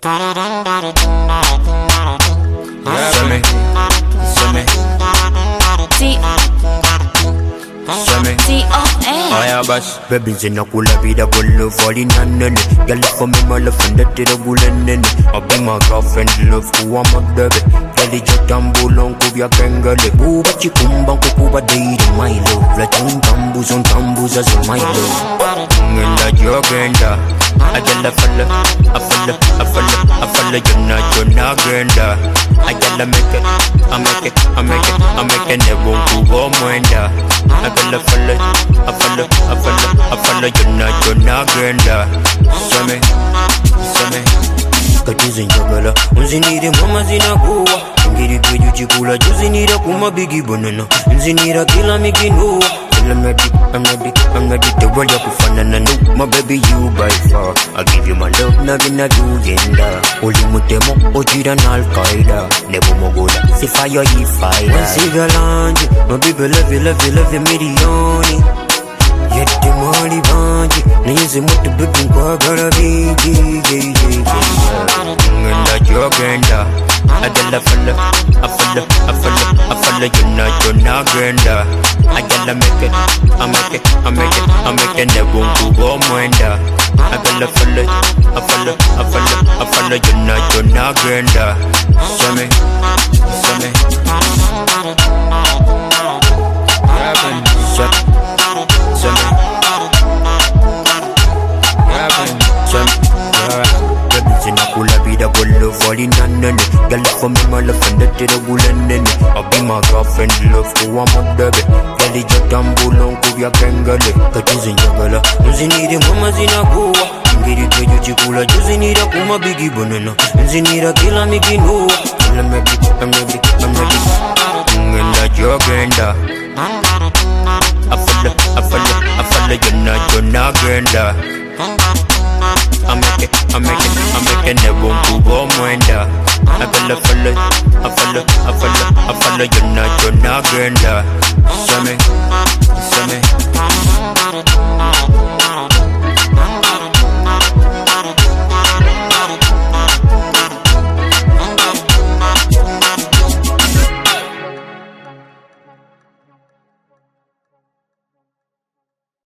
Baby zinakula vida kulu falling nanene. Girl for me my love and that tira gulenene. I be my girlfriend love who I'm a baby. Girl is your tambulong kubya kengale. Kuba chikumbang kukuba deiri my love. La tambus on tambus as my love. Ngenda jogenda. I get a fella, you're not genda. I get a make it, I make it, never go mwenda. I get a fella, you're not genda. Same, katizi njagala, unzinire mama zinakuwa. Ngiri kweju chikula, juzinira kuma bigi banana. Nzinira kila mikinuwa. I'm ready to roll up kufanana no. My baby you by far. I give you my love, nagina dugenda. Oli mutemo, ojira na Al-Qaeda. Nebo mogola, si fire yi fire. Wansiga lanji, my baby love you milioni. Yeti mali banji, nizi mutu bibi kwa gara bigi. Ngenda jogenda. I get a fella, you're not genda. I gotta make it, I make it, never go mwenda. I gotta fella, you're not genda. Same. Zinakula vida kulu falling nanene. Girl for me my love and that tira gulenene. I be my girlfriend love who I'm a baby. Girl is your tambulong kubya kengale. Katizi njagala, unzinire mama zinakuwa. Ngiri kweju chikula, juzinira kuma bigi banana. Nzinira kila mikinuwa. I'm ready. Ngenda jogenda. I fella, you're not genda. I make it, never go mwenda. I fella, you're not genda. Same.